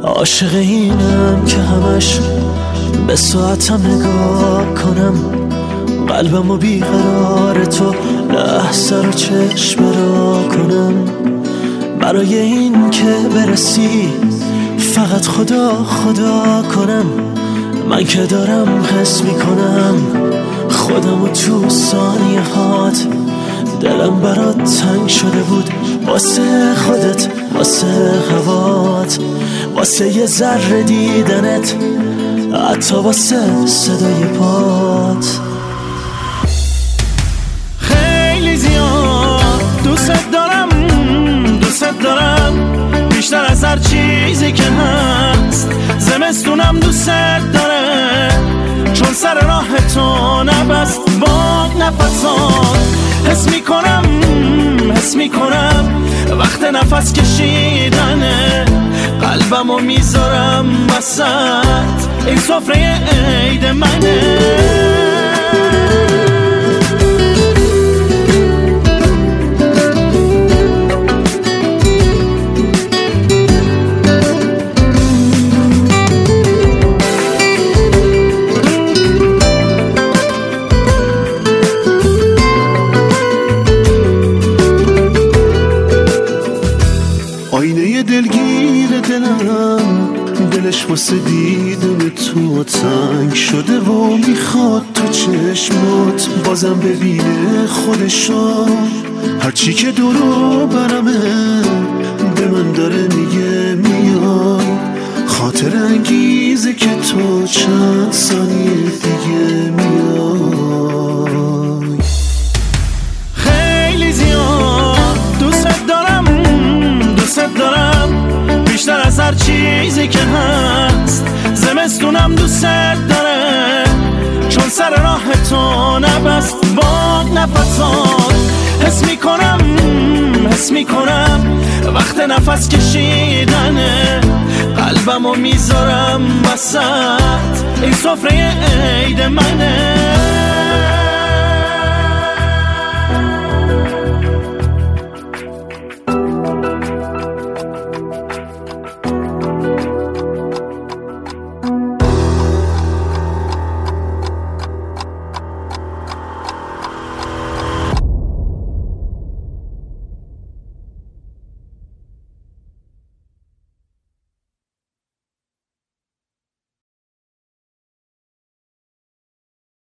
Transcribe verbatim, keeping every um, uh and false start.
عاشق اینم که همش به ساعتم نگاه کنم، قلبمو بیقرار تو لحظه رو چشم را کنم. برای این که برسی فقط خدا خدا کنم. من که دارم حس میکنم خودمو تو ثانیه هات. دلم برات تنگ شده بود واسه خودت، واسه هوات، واسه یه ذره دیدنت، حتی واسه صدای پات. خیلی زیاد دوست دارم، دوست دارم بیشتر از هر چیزی که هست. زمستونم دوست داره چون سر راه تو نبست با نفسات. حس میکنم حس میکنم وقت نفس کشیدنه، قلبمو میذارم وسط این سفره عید منه. آینه دلگیر دلم، دلش واسه دیدن تو تنگ شده و میخواد تو چشمات بازم ببینه خودشو. هرچی که دورو برمه به من داره میگه میای، خاطر انگیزه که تو چند ثانیه دیگه میای. خیلی زیاد دوست دارم، دوست دارم بیشتر از هر چیزی که هست. زمستونم دوست داره چون سر راه تو نبست با نفسات. حس میکنم حس میکنم وقت نفس کشیدنه، قلبمو میذارم وسط این سفره عید منه.